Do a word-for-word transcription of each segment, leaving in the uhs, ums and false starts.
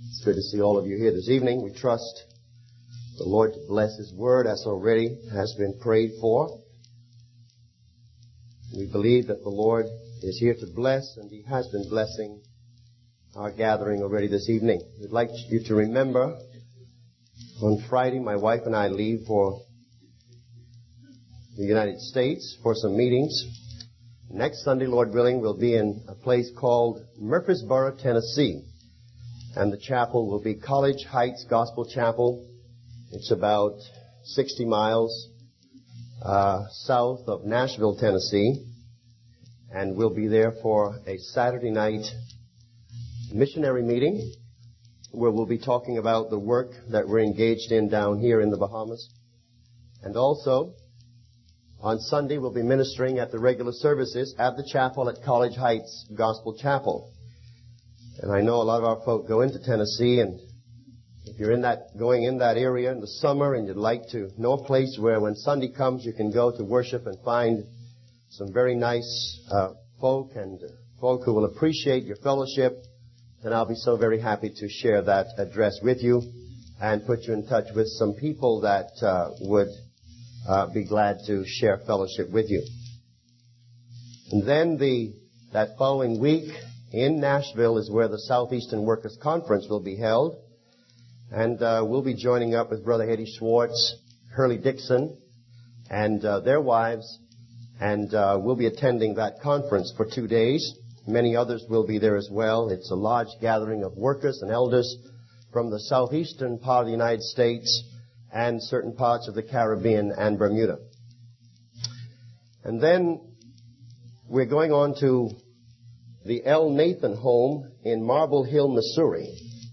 It's good to see all of you here this evening. We trust the Lord to bless His Word as already has been prayed for. We believe that the Lord is here to bless, and He has been blessing our gathering already this evening. We'd like you to remember, on Friday, my wife and I leave for the United States for some meetings. Next Sunday, Lord willing, we'll be in a place called Murfreesboro, Tennessee. And the chapel will be College Heights Gospel Chapel. It's about sixty miles uh, south of Nashville, Tennessee. And we'll be there for a Saturday night missionary meeting where we'll be talking about the work that we're engaged in down here in the Bahamas. And also, on Sunday, we'll be ministering at the regular services at the chapel at College Heights Gospel Chapel. And I know a lot of our folk go into Tennessee, and if you're in that, going in that area in the summer and you'd like to know a place where when Sunday comes you can go to worship and find some very nice uh, folk and uh, folk who will appreciate your fellowship, then I'll be so very happy to share that address with you and put you in touch with some people that uh, would uh, be glad to share fellowship with you. And then the that following week, in Nashville is where the Southeastern Workers Conference will be held. And uh, we'll be joining up with Brother Eddie Schwartz, Hurley Dixon, and uh, their wives. And uh, we'll be attending that conference for two days. Many others will be there as well. It's a large gathering of workers and elders from the southeastern part of the United States and certain parts of the Caribbean and Bermuda. And then we're going on to the L. Nathan home in Marble Hill, Missouri.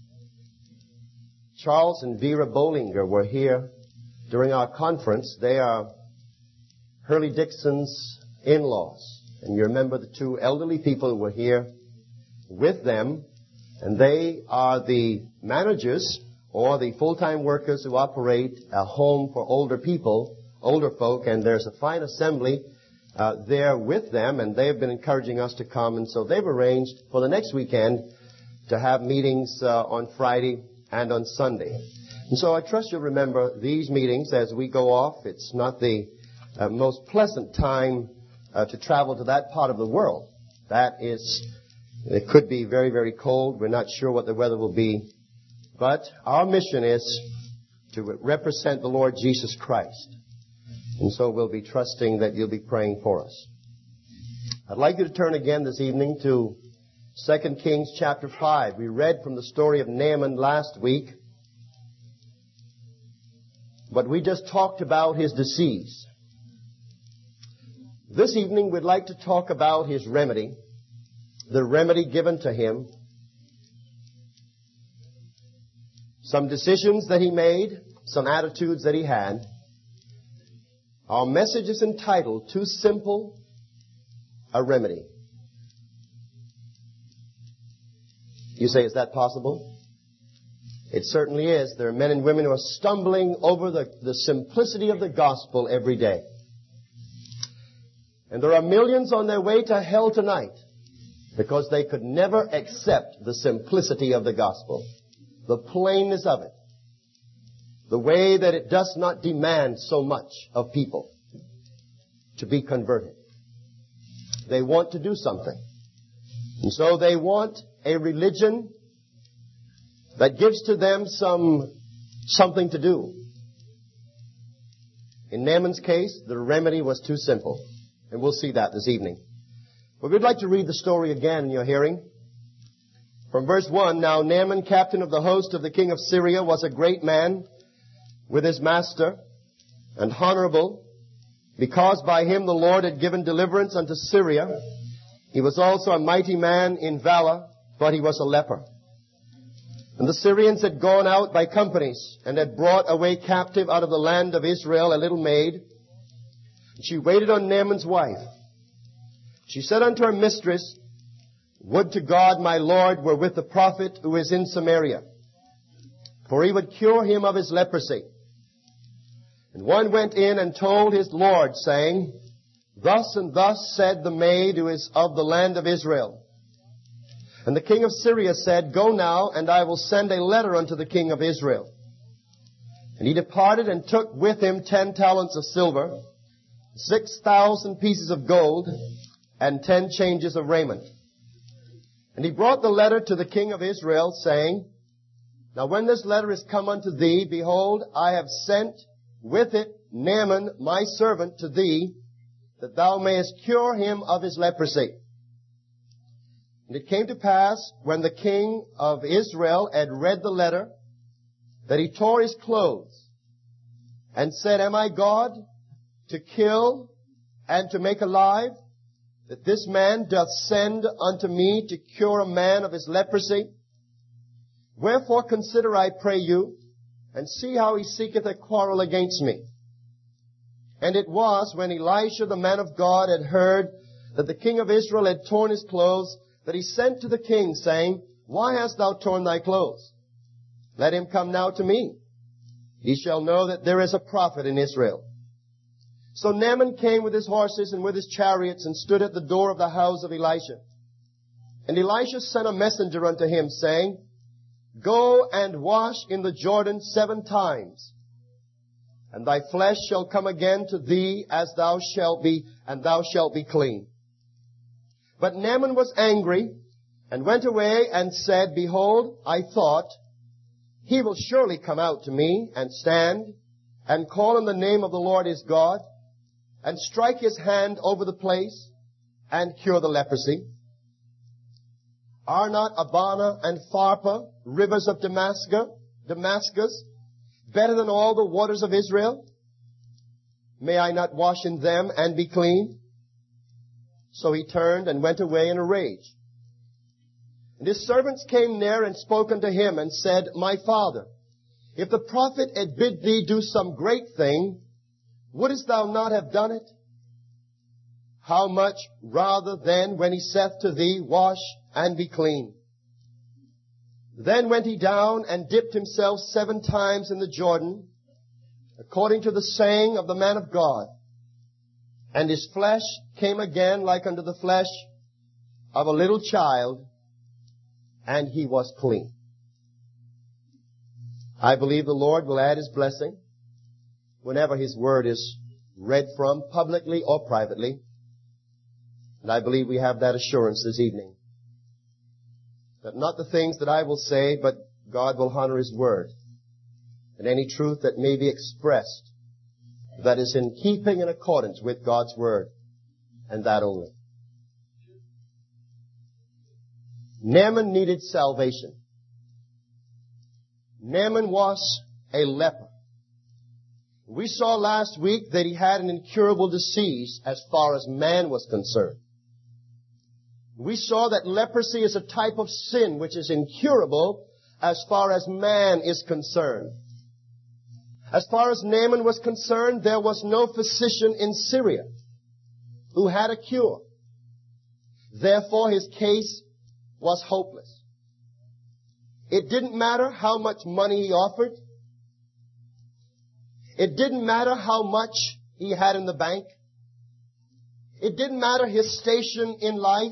Charles and Vera Bollinger were here during our conference. They are Hurley Dixon's in-laws. And you remember the two elderly people who were here with them. And they are the managers or the full-time workers who operate a home for older people, older folk. And there's a fine assembly Uh, there with them, and they have been encouraging us to come, and so they've arranged for the next weekend to have meetings uh, on Friday and on Sunday. And so I trust you'll remember these meetings as we go off. It's not the uh, most pleasant time uh, to travel to that part of the world. That is, it could be very, very cold. We're not sure what the weather will be. But our mission is to represent the Lord Jesus Christ. And so we'll be trusting that you'll be praying for us. I'd like you to turn again this evening to Second Kings chapter five. We read from the story of Naaman last week, but we just talked about his disease. This evening we'd like to talk about his remedy, the remedy given to him, some decisions that he made, some attitudes that he had. Our message is entitled, Too Simple a Remedy. You say, is that possible? It certainly is. There are men and women who are stumbling over the, the simplicity of the gospel every day. And there are millions on their way to hell tonight because they could never accept the simplicity of the gospel, the plainness of it. The way that it does not demand so much of people to be converted. They want to do something. And so they want a religion that gives to them some something to do. In Naaman's case, the remedy was too simple. And we'll see that this evening. But we'd like to read the story again in your hearing. From verse one, Now Naaman, captain of the host of the king of Syria, was a great man with his master, and honorable, because by him the Lord had given deliverance unto Syria. He was also a mighty man in valor, but he was a leper. And the Syrians had gone out by companies, and had brought away captive out of the land of Israel a little maid. She waited on Naaman's wife. She said unto her mistress, Would to God my Lord were with the prophet who is in Samaria, for he would cure him of his leprosy. And one went in and told his Lord, saying, Thus and thus said the maid who is of the land of Israel. And the king of Syria said, Go now, and I will send a letter unto the king of Israel. And he departed and took with him ten talents of silver, six thousand pieces of gold, and ten changes of raiment. And he brought the letter to the king of Israel, saying, Now when this letter is come unto thee, behold, I have sent with it Naaman my servant to thee, that thou mayest cure him of his leprosy. And it came to pass, when the king of Israel had read the letter, that he tore his clothes, and said, Am I God to kill and to make alive, that this man doth send unto me to cure a man of his leprosy? Wherefore consider, I pray you, and see how he seeketh a quarrel against me. And it was, when Elisha the man of God had heard that the king of Israel had torn his clothes, that he sent to the king, saying, Why hast thou torn thy clothes? Let him come now to me. He shall know that there is a prophet in Israel. So Naaman came with his horses and with his chariots, and stood at the door of the house of Elisha. And Elisha sent a messenger unto him, saying, Go and wash in the Jordan seven times, and thy flesh shall come again to thee as thou shalt be, and thou shalt be clean. But Naaman was angry, and went away and said, Behold, I thought, he will surely come out to me, and stand, and call on the name of the Lord his God, and strike his hand over the place, and cure the leprosy. Are not Abana and Pharpar, rivers of Damascus, Damascus, better than all the waters of Israel? May I not wash in them and be clean? So he turned and went away in a rage. And his servants came near and spoke unto him, and said, My father, if the prophet had bid thee do some great thing, wouldest thou not have done it? How much rather then when he saith to thee, Wash and be clean? Then went he down and dipped himself seven times in the Jordan, according to the saying of the man of God. And his flesh came again like unto the flesh of a little child, and he was clean. I believe the Lord will add his blessing whenever his word is read from, publicly or privately. And I believe we have that assurance this evening, that not the things that I will say, but God will honor his word. And any truth that may be expressed that is in keeping and accordance with God's word, and that only. Naaman needed salvation. Naaman was a leper. We saw last week that he had an incurable disease as far as man was concerned. We saw that leprosy is a type of sin which is incurable as far as man is concerned. As far as Naaman was concerned, there was no physician in Syria who had a cure. Therefore, his case was hopeless. It didn't matter how much money he offered. It didn't matter how much he had in the bank. It didn't matter his station in life.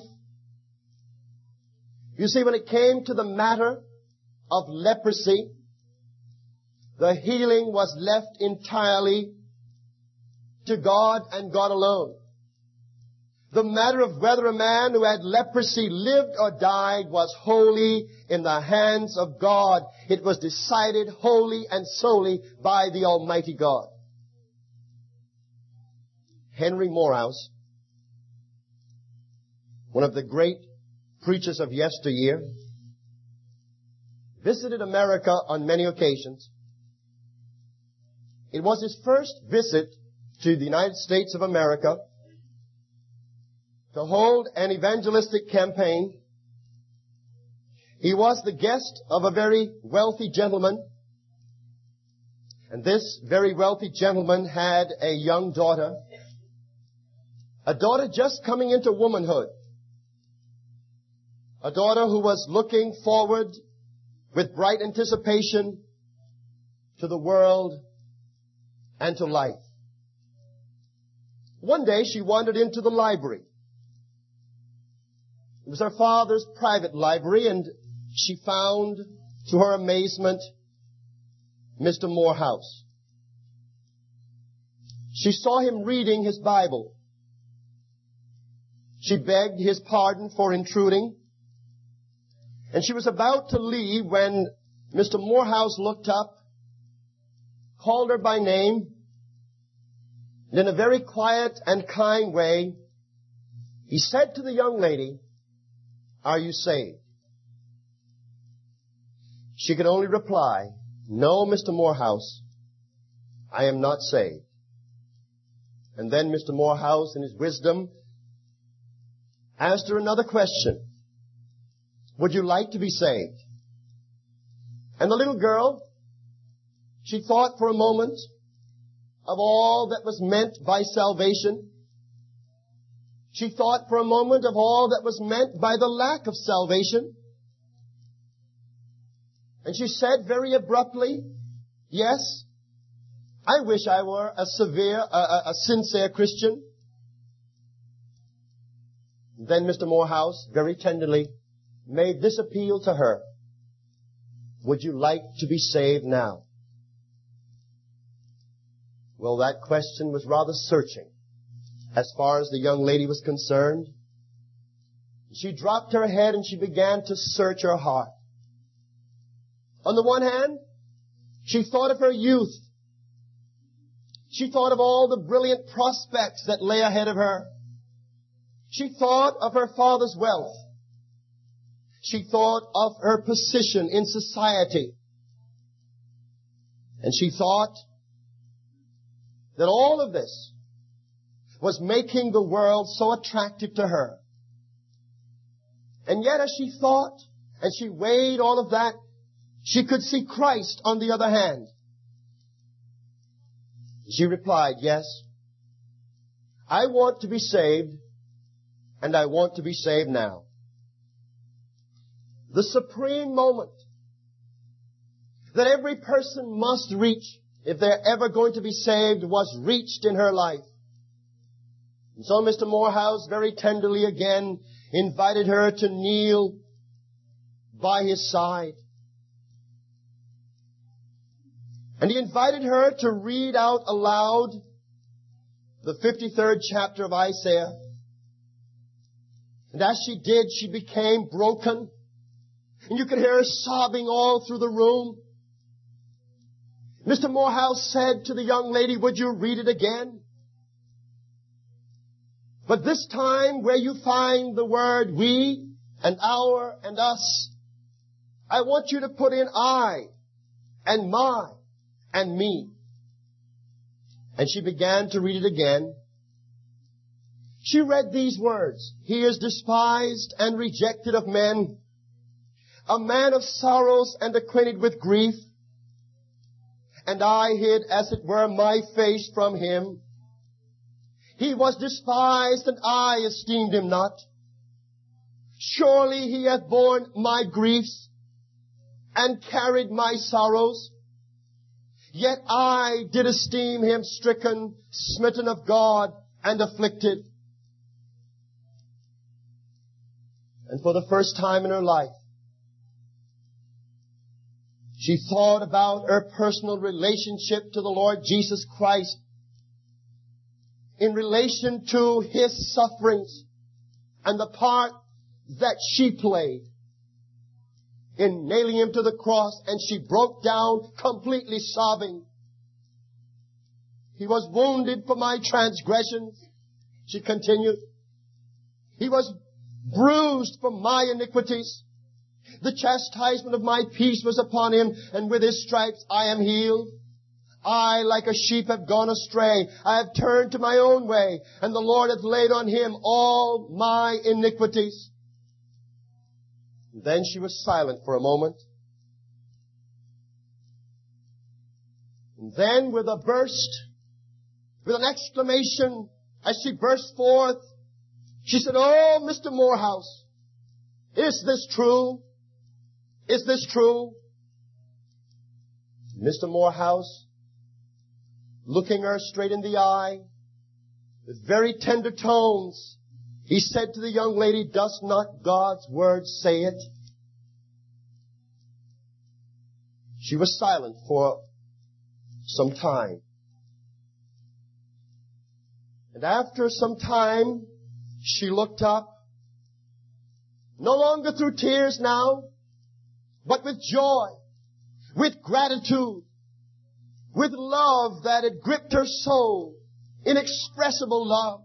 You see, when it came to the matter of leprosy, the healing was left entirely to God and God alone. The matter of whether a man who had leprosy lived or died was wholly in the hands of God. It was decided wholly and solely by the Almighty God. Henry Morehouse, one of the great preachers of yesteryear, visited America on many occasions. It was his first visit to the United States of America to hold an evangelistic campaign. He was the guest of a very wealthy gentleman, and this very wealthy gentleman had a young daughter, a daughter just coming into womanhood, a daughter who was looking forward with bright anticipation to the world and to life. One day she wandered into the library. It was her father's private library, and she found, to her amazement, Mister Morehouse. She saw him reading his Bible. She begged his pardon for intruding, and she was about to leave when Mister Morehouse looked up, called her by name, and in a very quiet and kind way, he said to the young lady, "Are you saved?" She could only reply, "No, Mister Morehouse, I am not saved." And then Mister Morehouse, in his wisdom, asked her another question. "Would you like to be saved?" And the little girl, she thought for a moment of all that was meant by salvation. She thought for a moment of all that was meant by the lack of salvation. And she said very abruptly, "Yes, I wish I were a severe, a, a, a sincere Christian." Then Mister Morehouse very tenderly made this appeal to her. "Would you like to be saved now?" Well, that question was rather searching as far as the young lady was concerned. She dropped her head and she began to search her heart. On the one hand, she thought of her youth. She thought of all the brilliant prospects that lay ahead of her. She thought of her father's wealth. She thought of her position in society. And she thought that all of this was making the world so attractive to her. And yet as she thought, and she weighed all of that, she could see Christ on the other hand. She replied, "Yes, I want to be saved, and I want to be saved now." The supreme moment that every person must reach if they're ever going to be saved was reached in her life. And so Mister Morehouse very tenderly again invited her to kneel by his side. And he invited her to read out aloud the fifty-third chapter of Isaiah. And as she did, she became broken. And you could hear her sobbing all through the room. Mister Morehouse said to the young lady, "Would you read it again? But this time where you find the word we and our and us, I want you to put in I and my and me." And she began to read it again. She read these words, "He is despised and rejected of men, a man of sorrows and acquainted with grief. And I hid, as it were, my face from him. He was despised, and I esteemed him not. Surely he hath borne my griefs, and carried my sorrows. Yet I did esteem him stricken, smitten of God, and afflicted." And for the first time in her life, she thought about her personal relationship to the Lord Jesus Christ in relation to his sufferings and the part that she played in nailing him to the cross, and she broke down completely sobbing. "He was wounded for my transgressions," she continued. "He was bruised for my iniquities. The chastisement of my peace was upon him, and with his stripes I am healed. I, like a sheep, have gone astray. I have turned to my own way, and the Lord hath laid on him all my iniquities." Then she was silent for a moment. And then with a burst, with an exclamation, as she burst forth, she said, "Oh, Mister Morehouse, is this true? Is this true?" Mister Morehouse, looking her straight in the eye, with very tender tones, He said to the young lady, "Does not God's word say it?" She was silent for some time. And after some time, she looked up, no longer through tears now, but with joy, with gratitude, with love that had gripped her soul, inexpressible love.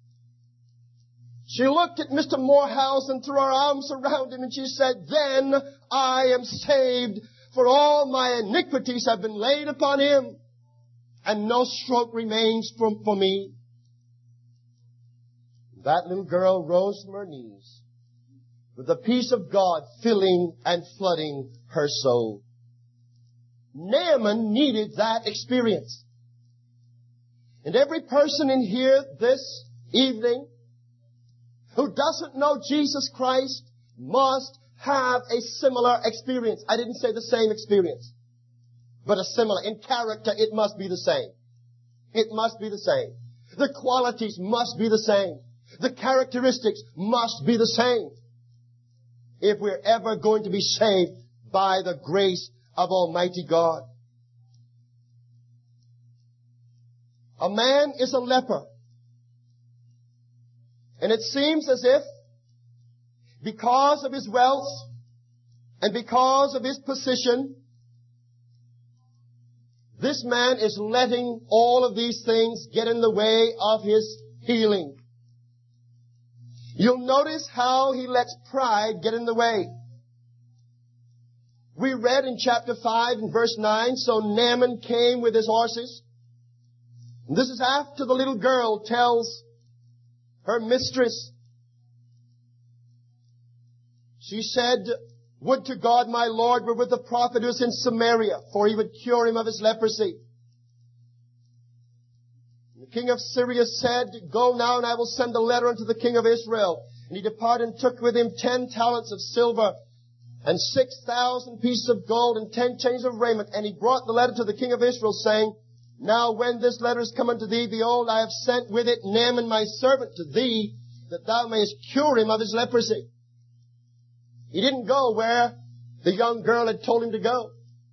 She looked at Mister Morehouse and threw her arms around him and she said, "Then I am saved, for all my iniquities have been laid upon him, and no stroke remains for, for me." That little girl rose from her knees with the peace of God filling and flooding her soul. Naaman needed that experience. And every person in here this evening who doesn't know Jesus Christ must have a similar experience. I didn't say the same experience, but a similar. In character, it must be the same. It must be the same. The qualities must be the same. The characteristics must be the same if we're ever going to be saved by the grace of Almighty God. A man is a leper. And it seems as if because of his wealth and because of his position, this man is letting all of these things get in the way of his healing. You'll notice how he lets pride get in the way. We read in chapter five and verse nine, "So Naaman came with his horses." And this is after the little girl tells her mistress. She said, "Would to God my Lord were with the prophet who is in Samaria, for he would cure him of his leprosy." The king of Syria said, "Go now, and I will send a letter unto the king of Israel." And he departed and took with him ten talents of silver and six thousand pieces of gold and ten changes of raiment. And he brought the letter to the king of Israel, saying, "Now when this letter is come unto thee, behold, I have sent with it Naaman my servant to thee, that thou mayest cure him of his leprosy." He didn't go where the young girl had told him to go.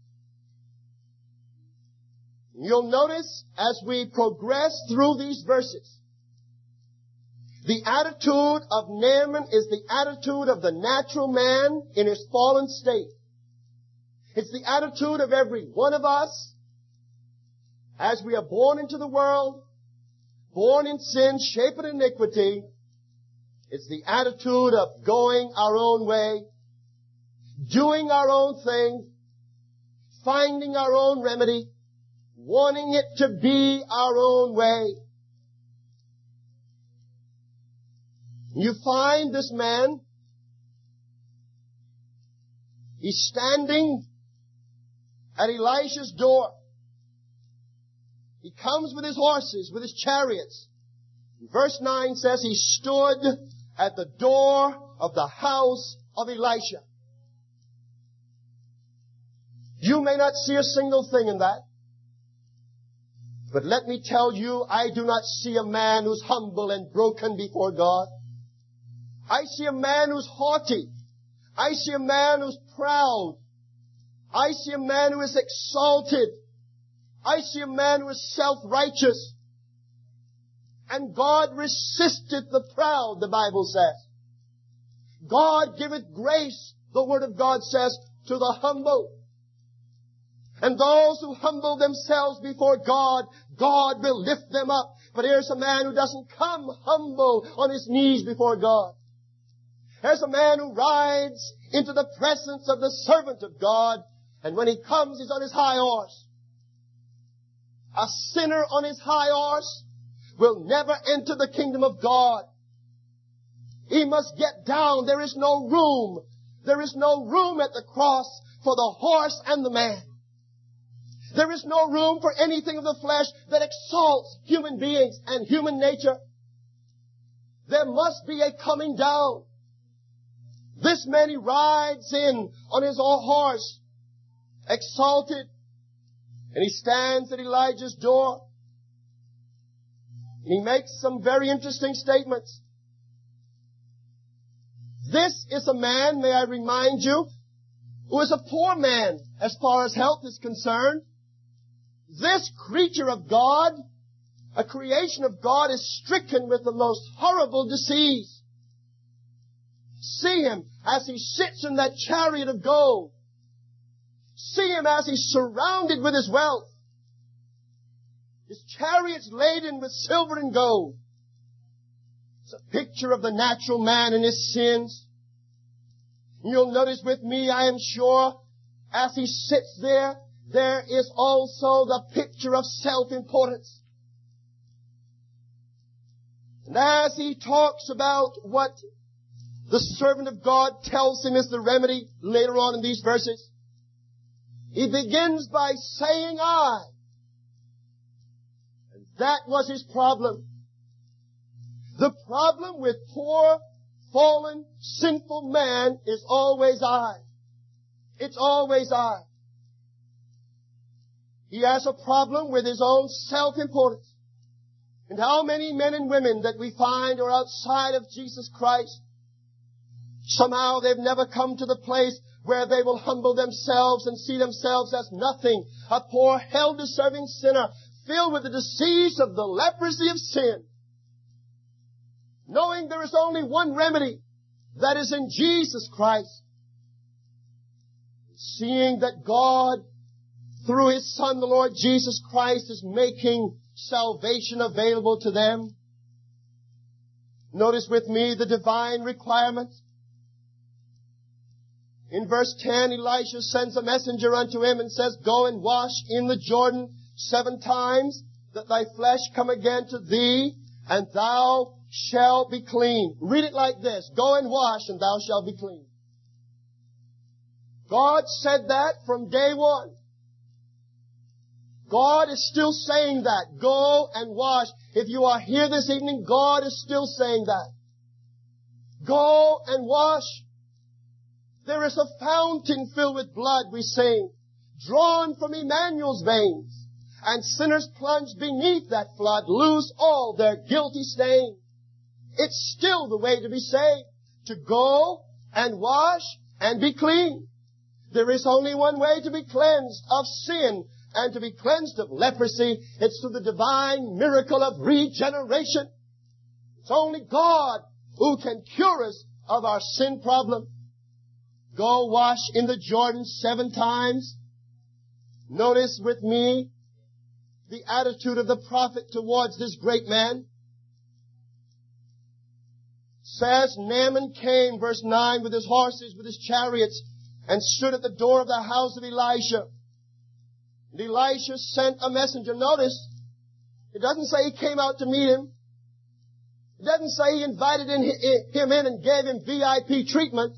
You'll notice as we progress through these verses, the attitude of Naaman is the attitude of the natural man in his fallen state. It's the attitude of every one of us as we are born into the world, born in sin, shaped in iniquity. It's the attitude of going our own way, doing our own thing, finding our own remedy, wanting it to be our own way. You find this man, he's standing at Elisha's door. He comes with his horses, with his chariots. Verse nine says he stood at the door of the house of Elisha. You may not see a single thing in that. But let me tell you, I do not see a man who's humble and broken before God. I see a man who's haughty. I see a man who's proud. I see a man who is exalted. I see a man who is self-righteous. And God resisteth the proud, the Bible says. God giveth grace, the Word of God says, to the humble. And those who humble themselves before God, God will lift them up. But here's a man who doesn't come humble on his knees before God. Here's a man who rides into the presence of the servant of God, and when he comes, he's on his high horse. A sinner on his high horse will never enter the kingdom of God. He must get down. There is no room. There is no room at the cross for the horse and the man. There is no room for anything of the flesh that exalts human beings and human nature. There must be a coming down. This man, he rides in on his own horse, exalted, and he stands at Elijah's door. And he makes some very interesting statements. This is a man, may I remind you, who is a poor man as far as health is concerned. This creature of God, a creation of God, is stricken with the most horrible disease. See him as he sits in that chariot of gold. See him as he's surrounded with his wealth. His chariot's laden with silver and gold. It's a picture of the natural man and his sins. You'll notice with me, I am sure, as he sits there, there is also the picture of self-importance. And as he talks about what the servant of God tells him is the remedy later on in these verses, he begins by saying, I. And that was his problem. The problem with poor, fallen, sinful man is always I. It's always I. He has a problem with his own self-importance. And how many men and women that we find are outside of Jesus Christ, somehow they've never come to the place where they will humble themselves and see themselves as nothing, a poor, hell-deserving sinner, filled with the disease of the leprosy of sin. Knowing there is only one remedy, that is in Jesus Christ. Seeing that God, through His Son, the Lord Jesus Christ, is making salvation available to them. Notice with me the divine requirement. In verse ten, Elisha sends a messenger unto him and says, Go and wash in the Jordan seven times, that thy flesh come again to thee, and thou shalt be clean. Read it like this. Go and wash, and thou shalt be clean. God said that from day one. God is still saying that. Go and wash. If you are here this evening, God is still saying that. Go and wash. There is a fountain filled with blood, we sing, drawn from Emmanuel's veins, and sinners plunged beneath that flood lose all their guilty stain. It's still the way to be saved, to go and wash and be clean. There is only one way to be cleansed of sin and to be cleansed of leprosy. It's through the divine miracle of regeneration. It's only God who can cure us of our sin problem. Go wash in the Jordan seven times. Notice with me the attitude of the prophet towards this great man. Says, Naaman came, verse nine, with his horses, with his chariots, and stood at the door of the house of Elisha. And Elisha sent a messenger. Notice, it doesn't say he came out to meet him. It doesn't say he invited in, him in and gave him V I P treatment.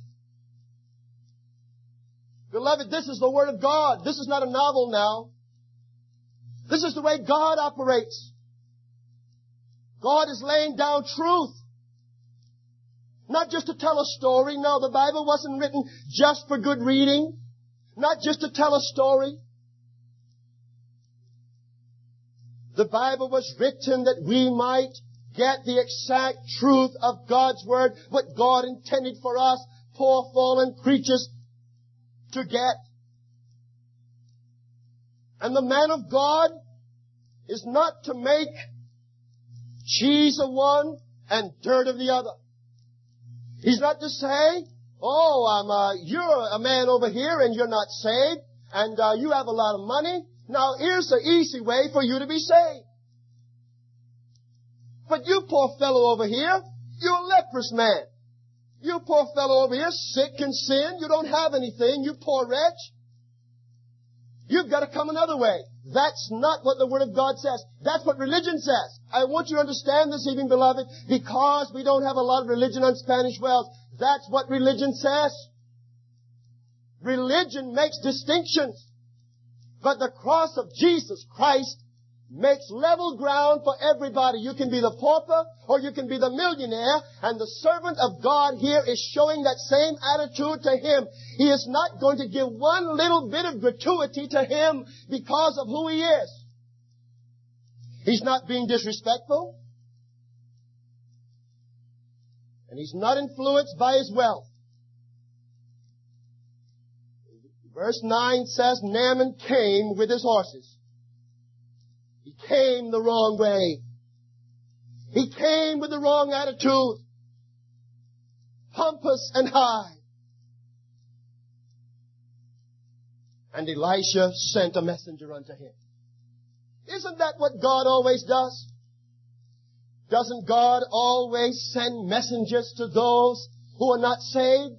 Beloved, this is the Word of God. This is not a novel now. This is the way God operates. God is laying down truth. Not just to tell a story. No, the Bible wasn't written just for good reading. Not just to tell a story. The Bible was written that we might get the exact truth of God's Word, what God intended for us, poor fallen creatures, to get. And the man of God is not to make cheese of one and dirt of the other. He's not to say, oh, I'm, uh, you're a man over here and you're not saved, and uh, you have a lot of money. Now here's the easy way for you to be saved. But you poor fellow over here, you're a leprous man. You poor fellow over here, sick in sin, you don't have anything, you poor wretch. You've got to come another way. That's not what the Word of God says. That's what religion says. I want you to understand this evening, beloved, because we don't have a lot of religion on Spanish Wells. That's what religion says. Religion makes distinctions. But the cross of Jesus Christ makes level ground for everybody. You can be the pauper or you can be the millionaire, and the servant of God here is showing that same attitude to him. He is not going to give one little bit of gratuity to him because of who he is. He's not being disrespectful. And he's not influenced by his wealth. Verse nine says, Naaman came with his horses. He came the wrong way. He came with the wrong attitude. Pompous and high. And Elisha sent a messenger unto him. Isn't that what God always does? Doesn't God always send messengers to those who are not saved?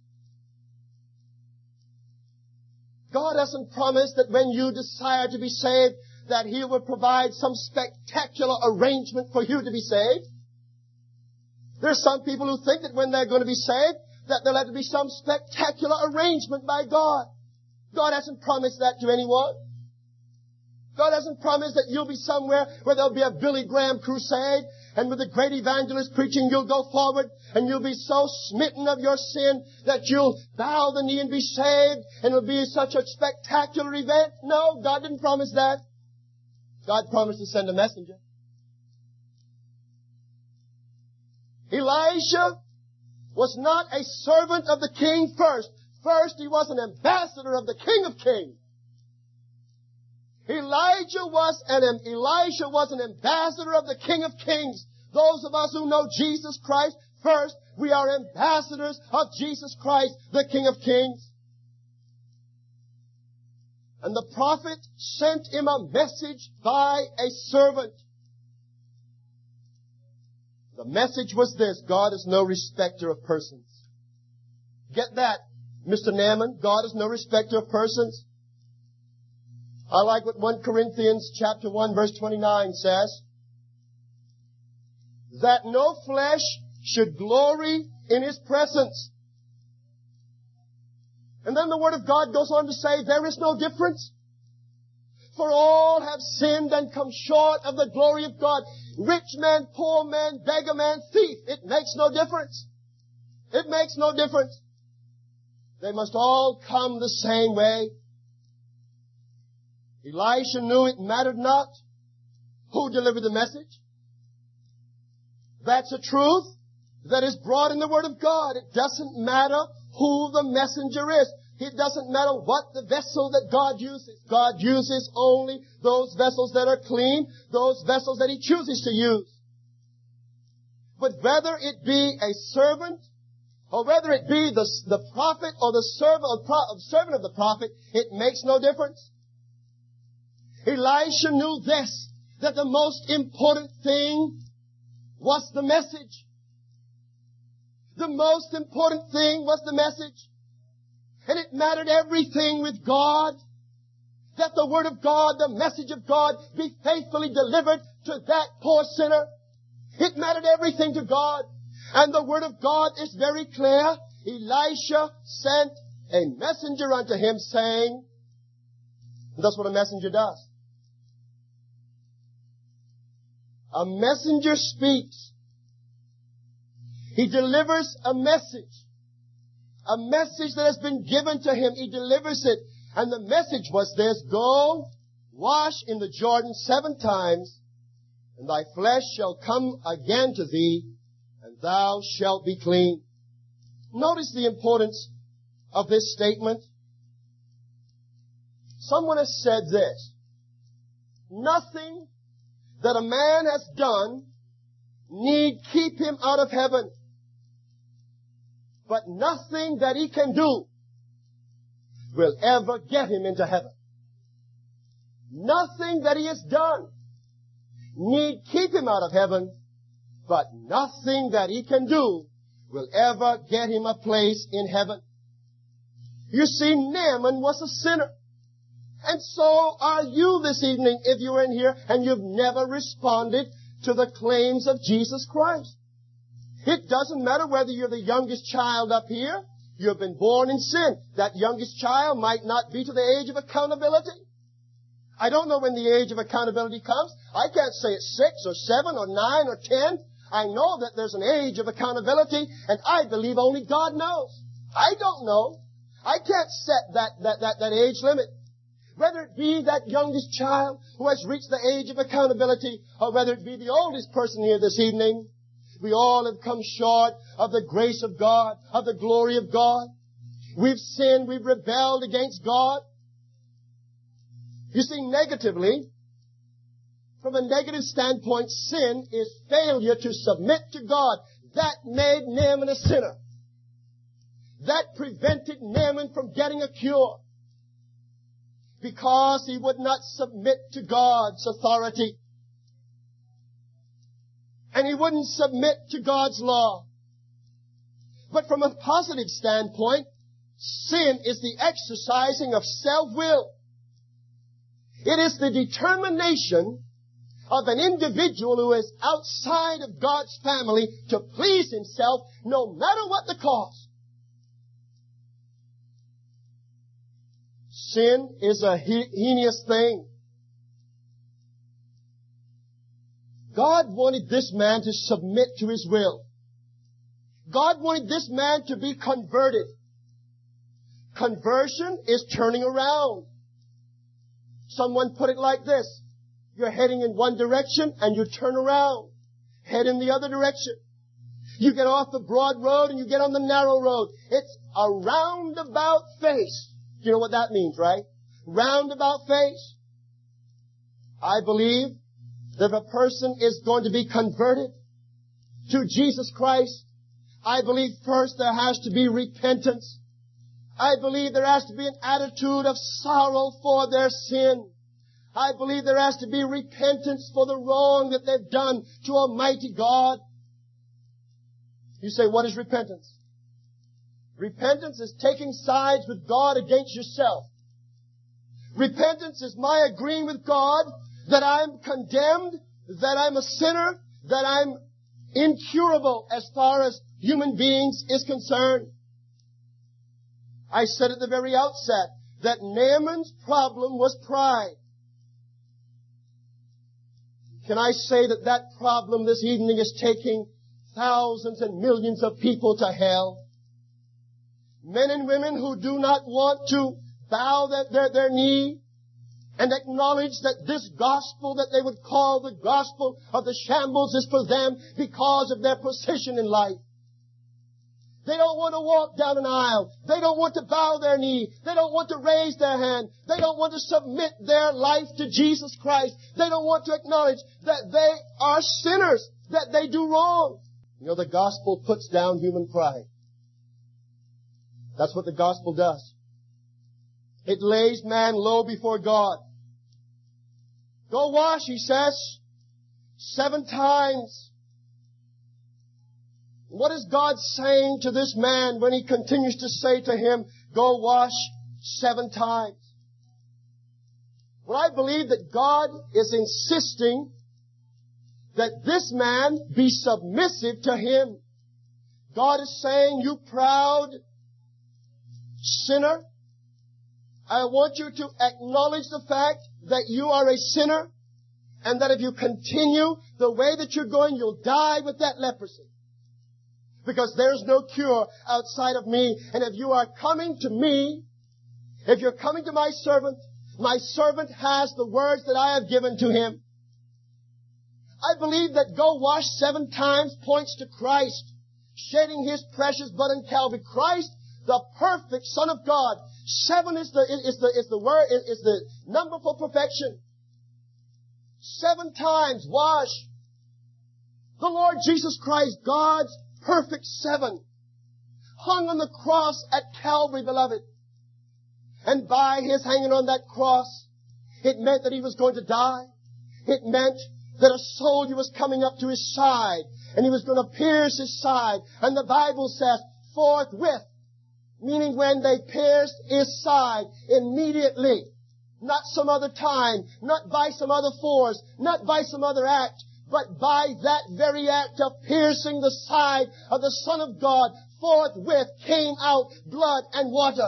God hasn't promised that when you desire to be saved, that He will provide some spectacular arrangement for you to be saved. There's some people who think that when they're going to be saved, that there'll have to be some spectacular arrangement by God. God hasn't promised that to anyone. God hasn't promised that you'll be somewhere where there'll be a Billy Graham crusade, and with the great evangelist preaching, you'll go forward, and you'll be so smitten of your sin that you'll bow the knee and be saved, and it'll be such a spectacular event. No, God didn't promise that. God promised to send a messenger. Elisha was not a servant of the king first. First, he was an ambassador of the King of Kings. Elijah was an, Elisha was an ambassador of the King of Kings. Those of us who know Jesus Christ, first, we are ambassadors of Jesus Christ, the King of Kings. And the prophet sent him a message by a servant. The message was this: God is no respecter of persons. Get that, Mister Naaman? God is no respecter of persons. I like what First Corinthians chapter one verse twenty-nine says. That no flesh should glory in His presence. And then the Word of God goes on to say, there is no difference. For all have sinned and come short of the glory of God. Rich man, poor man, beggar man, thief. It makes no difference. It makes no difference. They must all come the same way. Elisha knew it mattered not who delivered the message. That's a truth that is brought in the Word of God. It doesn't matter who the messenger is. It doesn't matter what the vessel that God uses. God uses only those vessels that are clean, those vessels that He chooses to use. But whether it be a servant, or whether it be the, the prophet or the servant, or pro, servant of the prophet, it makes no difference. Elisha knew this, that the most important thing was the message. The most important thing was the message. And it mattered everything with God that the Word of God, the message of God, be faithfully delivered to that poor sinner. It mattered everything to God. And the Word of God is very clear. Elisha sent a messenger unto him saying, and that's what a messenger does. A messenger speaks. He delivers a message. A message that has been given to him. He delivers it. And the message was this: go, wash in the Jordan seven times, and thy flesh shall come again to thee, and thou shalt be clean. Notice the importance of this statement. Someone has said this: nothing that a man has done need keep him out of heaven, but nothing that he can do will ever get him into heaven. Nothing that he has done need keep him out of heaven, but nothing that he can do will ever get him a place in heaven. You see, Naaman was a sinner. And so are you this evening if you're in here and you've never responded to the claims of Jesus Christ. It doesn't matter whether you're the youngest child up here. You've been born in sin. That youngest child might not be to the age of accountability. I don't know when the age of accountability comes. I can't say it's six or seven or nine or ten. I know that there's an age of accountability, and I believe only God knows. I don't know. I can't set that, that, that, that age limit. Whether it be that youngest child who has reached the age of accountability, or whether it be the oldest person here this evening, We all have come short of the grace of God, of the glory of God. We've sinned, we've rebelled against God. You see, negatively, from a negative standpoint, sin is failure to submit to God. That made Naaman a sinner. That prevented Naaman from getting a cure. Because he would not submit to God's authority. And he wouldn't submit to God's law. But from a positive standpoint, sin is the exercising of self-will. It is the determination of an individual who is outside of God's family to please himself no matter what the cost. Sin is a heinous thing. God wanted this man to submit to his will. God wanted this man to be converted. Conversion is turning around. Someone put it like this. You're heading in one direction and you turn around. Head in the other direction. You get off the broad road and you get on the narrow road. It's a roundabout face. You know what that means, right? Roundabout face. I believe that if a person is going to be converted to Jesus Christ, I believe first there has to be repentance. I believe there has to be an attitude of sorrow for their sin. I believe there has to be repentance for the wrong that they've done to Almighty God. You say, what is repentance? Repentance is taking sides with God against yourself. Repentance is my agreeing with God that I'm condemned, that I'm a sinner, that I'm incurable as far as human beings is concerned. I said at the very outset that Naaman's problem was pride. Can I say that that problem this evening is taking thousands and millions of people to hell? Men and women who do not want to bow their, their, their knee and acknowledge that this gospel that they would call the gospel of the shambles is for them because of their position in life. They don't want to walk down an aisle. They don't want to bow their knee. They don't want to raise their hand. They don't want to submit their life to Jesus Christ. They don't want to acknowledge that they are sinners, that they do wrong. You know, the gospel puts down human pride. That's what the gospel does. It lays man low before God. Go wash, he says, seven times. What is God saying to this man when he continues to say to him, go wash seven times? Well, I believe that God is insisting that this man be submissive to him. God is saying, you proud sinner, I want you to acknowledge the fact that you are a sinner and that if you continue the way that you're going, you'll die with that leprosy. Because there's no cure outside of me. And if you are coming to me, if you're coming to my servant, my servant has the words that I have given to him. I believe that go wash seven times points to Christ, shedding his precious blood on Calvary. Christ, the perfect Son of God. Seven is the, is the, is the word, is the number for perfection. Seven times wash. The Lord Jesus Christ, God's perfect seven, hung on the cross at Calvary, beloved. And by his hanging on that cross, it meant that he was going to die. It meant that a soldier was coming up to his side, and he was going to pierce his side. And the Bible says, forthwith, meaning when they pierced his side, immediately, not some other time, not by some other force, not by some other act, but by that very act of piercing the side of the Son of God, forthwith came out blood and water.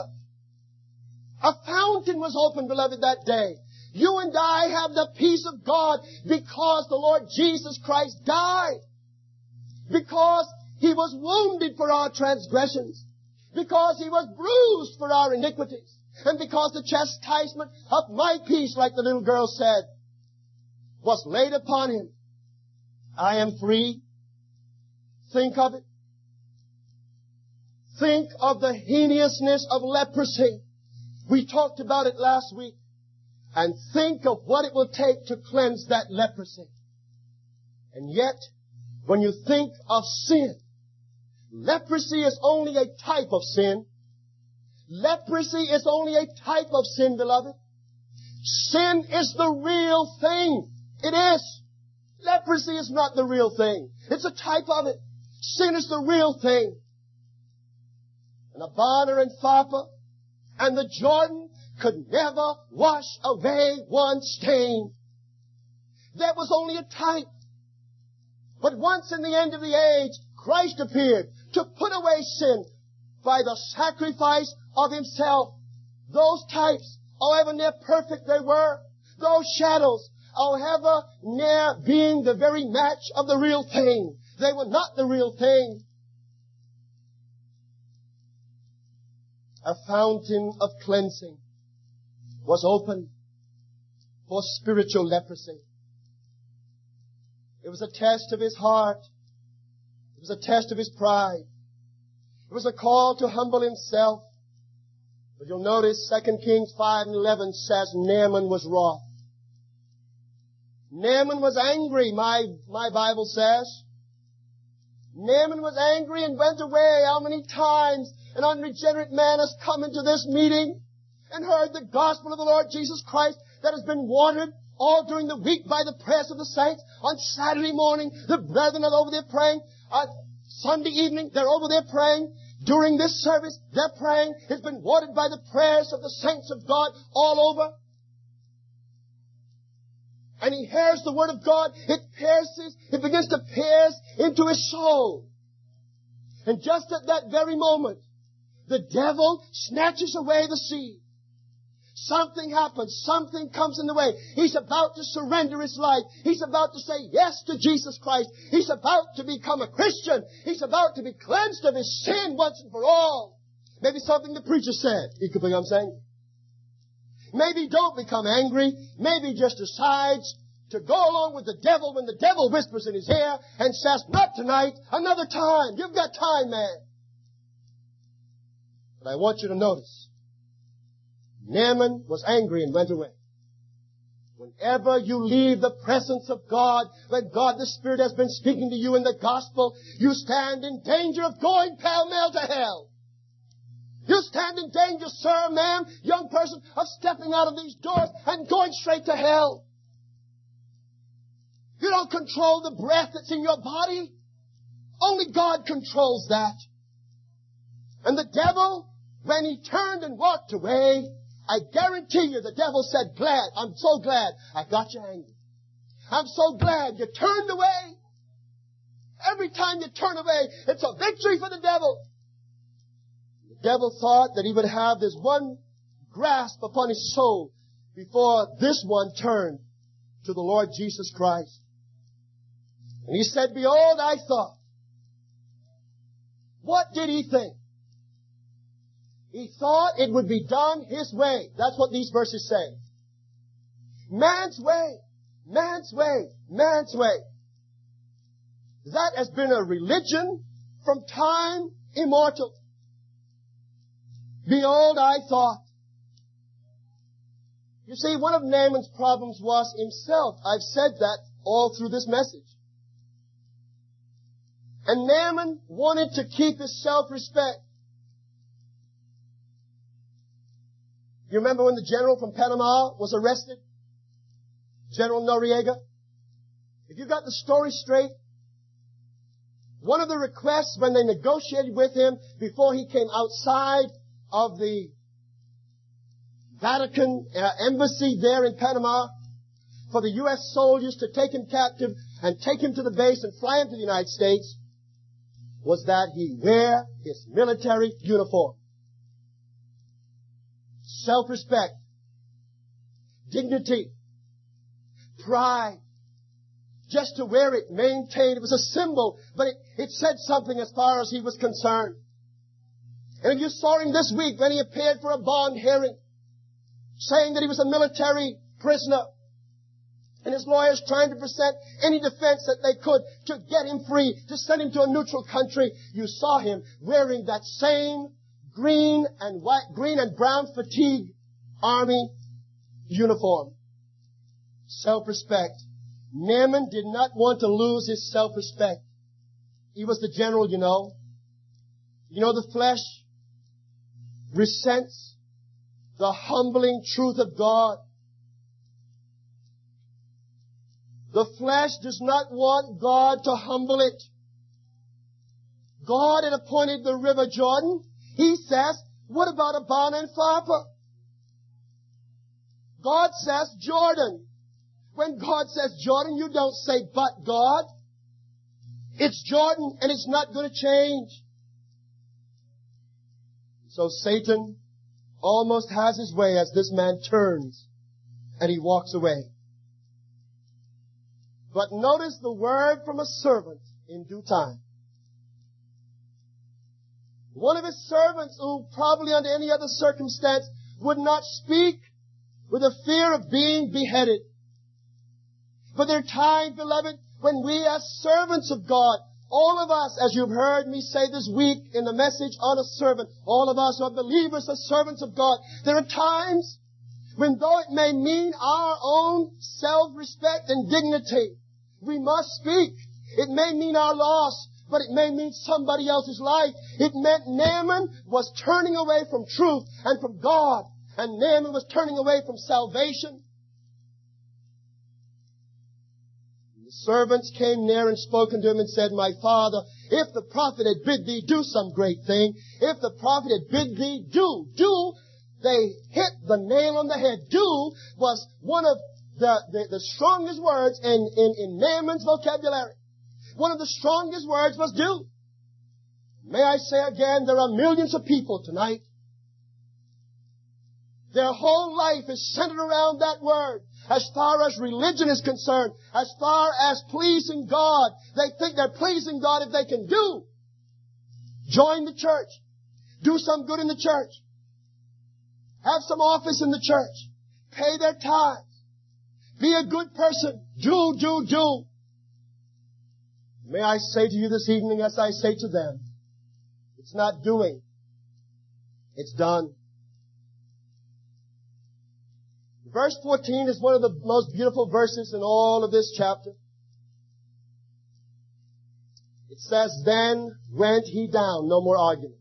A fountain was opened, beloved, that day. You and I have the peace of God because the Lord Jesus Christ died. Because he was wounded for our transgressions. Because he was bruised for our iniquities. And because the chastisement of my peace, like the little girl said, was laid upon him. I am free. Think of it. Think of the heinousness of leprosy. We talked about it last week. And think of what it will take to cleanse that leprosy. And yet, when you think of sin, leprosy is only a type of sin. Leprosy is only a type of sin, beloved. Sin is the real thing. It is. Leprosy is not the real thing. It's a type of it. Sin is the real thing. And Abana and Pharpar and the Jordan could never wash away one stain. That was only a type. But once in the end of the age, Christ appeared to put away sin by the sacrifice of Himself. Those types, however near perfect they were, those shadows, however near being the very match of the real thing, they were not the real thing. A fountain of cleansing was opened for spiritual leprosy. It was a test of his heart. It was a test of his pride. It was a call to humble himself. But you'll notice Second Kings five and eleven says Naaman was wroth. Naaman was angry, my, my Bible says. Naaman was angry and went away. How many times an unregenerate man has come into this meeting and heard the gospel of the Lord Jesus Christ that has been watered all during the week by the prayers of the saints. On Saturday morning, the brethren are over there praying. On Sunday evening, they're over there praying. During this service, they're praying. It's been watered by the prayers of the saints of God all over. And he hears the word of God. It pierces, it begins to pierce into his soul. And just at that very moment, the devil snatches away the seed. Something happens. Something comes in the way. He's about to surrender his life. He's about to say yes to Jesus Christ. He's about to become a Christian. He's about to be cleansed of his sin once and for all. Maybe something the preacher said. He could become angry. Maybe don't become angry. Maybe just decides to go along with the devil when the devil whispers in his ear and says, not tonight, another time. You've got time, man. But I want you to notice, Naaman was angry and went away. Whenever you leave the presence of God, when God the Spirit has been speaking to you in the gospel, you stand in danger of going pell-mell to hell. You stand in danger, sir, ma'am, young person, of stepping out of these doors and going straight to hell. You don't control the breath that's in your body. Only God controls that. And the devil, when he turned and walked away, I guarantee you the devil said, glad, I'm so glad I got you angry. I'm so glad you turned away. Every time you turn away, it's a victory for the devil. The devil thought that he would have this one grasp upon his soul before this one turned to the Lord Jesus Christ. And he said, behold, I thought. What did he think? He thought it would be done his way. That's what these verses say. Man's way, man's way, man's way. That has been a religion from time immortal. Behold, I thought. You see, one of Naaman's problems was himself. I've said that all through this message. And Naaman wanted to keep his self-respect. You remember when the general from Panama was arrested? General Noriega? If you got the story straight, one of the requests when they negotiated with him before he came outside of the Vatican uh, embassy there in Panama for the U S soldiers to take him captive and take him to the base and fly him to the United States was that he wear his military uniform. Self-respect, dignity, pride, just to wear it, maintain. It was a symbol, but it, it said something as far as he was concerned. And if you saw him this week when he appeared for a bond hearing, saying that he was a military prisoner, and his lawyers trying to present any defense that they could to get him free, to send him to a neutral country. You saw him wearing that same green and white, green and brown fatigue army uniform. Self-respect. Naaman did not want to lose his self-respect. He was the general, you know. You know, the flesh resents the humbling truth of God. The flesh does not want God to humble it. God had appointed the river Jordan. He says, what about Abana and Pharpar? God says Jordan. When God says Jordan, you don't say, but God. It's Jordan, and it's not going to change. So Satan almost has his way as this man turns and he walks away. But notice the word from a servant in due time. One of his servants who probably under any other circumstance would not speak with a fear of being beheaded. But there are times, beloved, when we as servants of God, all of us, as you've heard me say this week in the message on a servant, all of us who are believers are servants of God. There are times when though it may mean our own self-respect and dignity, we must speak. It may mean our loss, but it may mean somebody else's life. It meant Naaman was turning away from truth and from God, and Naaman was turning away from salvation. The servants came near and spoke unto him and said, my father, if the prophet had bid thee do some great thing, if the prophet had bid thee do, do, they hit the nail on the head. Do was one of the, the, the strongest words in, in, in Naaman's vocabulary. One of the strongest words was do. May I say again, there are millions of people tonight. Their whole life is centered around that word. As far as religion is concerned, as far as pleasing God, they think they're pleasing God if they can do. Join the church. Do some good in the church. Have some office in the church. Pay their tithes. Be a good person. Do, do, do. May I say to you this evening, as I say to them, it's not doing. It's done. Verse fourteen is one of the most beautiful verses in all of this chapter. It says, then went he down. No more argument.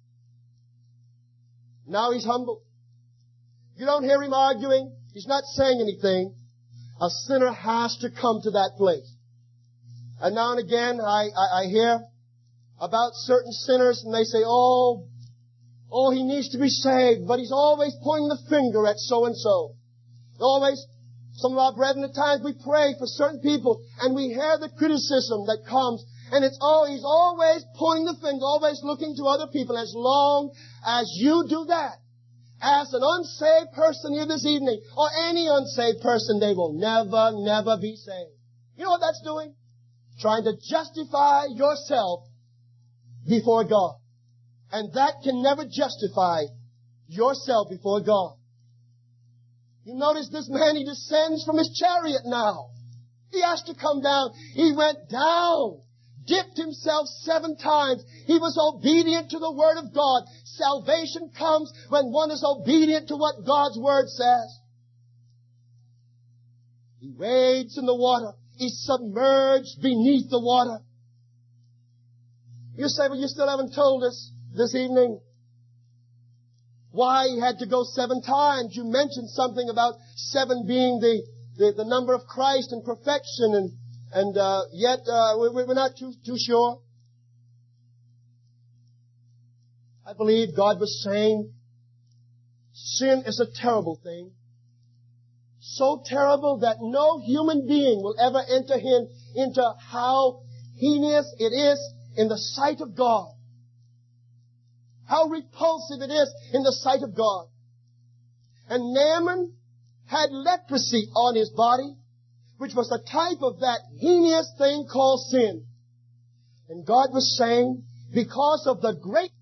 Now he's humble. You don't hear him arguing. He's not saying anything. A sinner has to come to that place. And now and again, I, I, I hear about certain sinners, and they say, oh, oh, he needs to be saved, but he's always pointing the finger at so-and-so. Always, some of our brethren at times, we pray for certain people, and we hear the criticism that comes, and it's all, he's always pointing the finger, always looking to other people. As long as you do that, as an unsaved person here this evening, or any unsaved person, they will never, never be saved. You know what that's doing? Trying to justify yourself before God. And that can never justify yourself before God. You notice this man, he descends from his chariot now. He has to come down. He went down, dipped himself seven times. He was obedient to the word of God. Salvation comes when one is obedient to what God's word says. He wades in the water. He's submerged beneath the water. You say, well, you still haven't told us this evening why he had to go seven times. You mentioned something about seven being the, the, the number of Christ and perfection, and, and uh, yet uh, we, we're not too, too sure. I believe God was saying sin is a terrible thing. So terrible that no human being will ever enter in, into how heinous it is in the sight of God. How repulsive it is in the sight of God. And Naaman had leprosy on his body, which was a type of that heinous thing called sin. And God was saying, because of the great